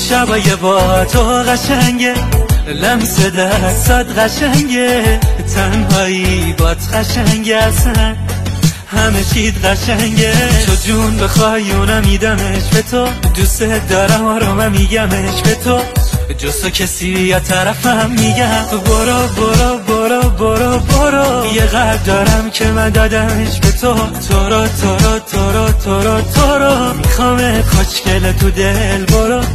شبای با تو قشنگه، لمس دستات قشنگه، تنهایی بات قشنگه، اصلا همه چیت قشنگه. تو جون بخوای اونم میدمش به تو، دوست دارم آرومم میگمش به تو، جز تو کسی یا طرفم میگم برو برو برو برو برو. یه قلب دارم که من دادمش به تو، تو رو تو رو تو رو تو رو تو رو. میخوام خوشگل تو دل برو.